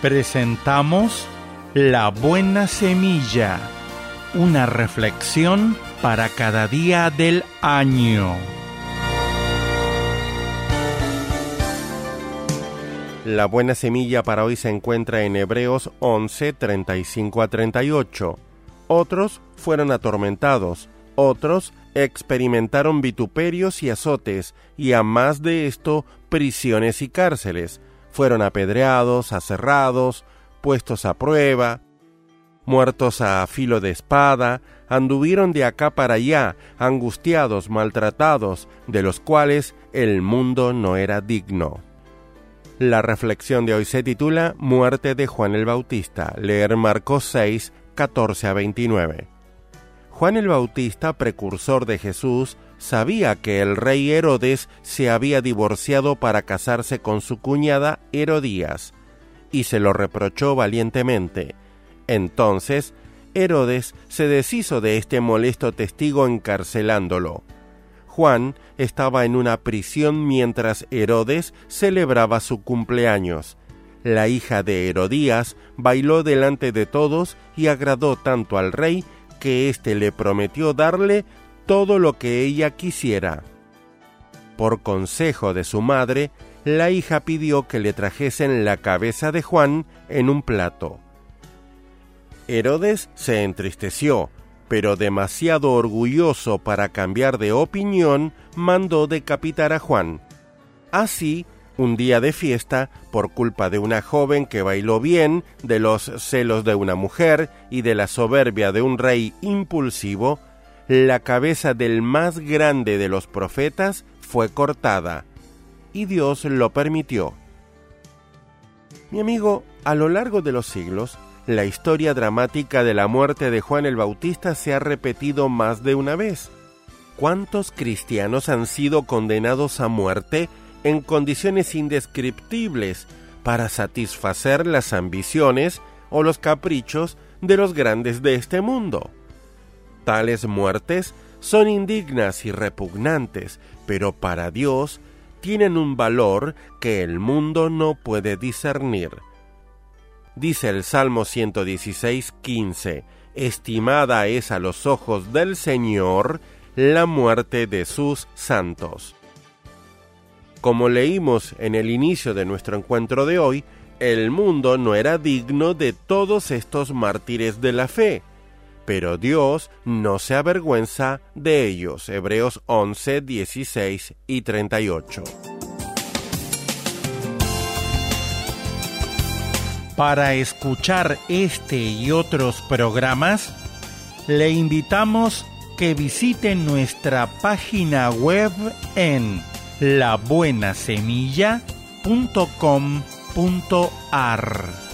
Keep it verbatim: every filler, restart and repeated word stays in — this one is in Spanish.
Presentamos La Buena Semilla, una reflexión para cada día del año. La buena semilla para hoy se encuentra en Hebreos once, treinta y cinco a treinta y ocho. Otros fueron atormentados, otros experimentaron vituperios y azotes, y a más de esto, prisiones y cárceles. Fueron apedreados, aserrados, puestos a prueba, muertos a filo de espada, anduvieron de acá para allá, angustiados, maltratados, de los cuales el mundo no era digno. La reflexión de hoy se titula Muerte de Juan el Bautista. Leer Marcos seis, catorce a veintinueve. Juan el Bautista, precursor de Jesús, sabía que el rey Herodes se había divorciado para casarse con su cuñada Herodías, y se lo reprochó valientemente. Entonces, Herodes se deshizo de este molesto testigo encarcelándolo. Juan estaba en una prisión mientras Herodes celebraba su cumpleaños. La hija de Herodías bailó delante de todos y agradó tanto al rey que éste le prometió darle todo lo que ella quisiera. Por consejo de su madre, la hija pidió que le trajesen la cabeza de Juan en un plato. Herodes se entristeció, pero demasiado orgulloso para cambiar de opinión, mandó decapitar a Juan. Así, un día de fiesta, por culpa de una joven que bailó bien, de los celos de una mujer y de la soberbia de un rey impulsivo, la cabeza del más grande de los profetas fue cortada, y Dios lo permitió. Mi amigo, a lo largo de los siglos, la historia dramática de la muerte de Juan el Bautista se ha repetido más de una vez. ¿Cuántos cristianos han sido condenados a muerte en condiciones indescriptibles para satisfacer las ambiciones o los caprichos de los grandes de este mundo? Tales muertes son indignas y repugnantes, pero para Dios tienen un valor que el mundo no puede discernir. Dice el Salmo ciento dieciséis, quince, estimada es a los ojos del Señor la muerte de sus santos. Como leímos en el inicio de nuestro encuentro de hoy, el mundo no era digno de todos estos mártires de la fe, pero Dios no se avergüenza de ellos. Hebreos once, dieciséis y treinta y ocho. Para escuchar este y otros programas, le invitamos que visite nuestra página web en la buena semilla punto com punto a r.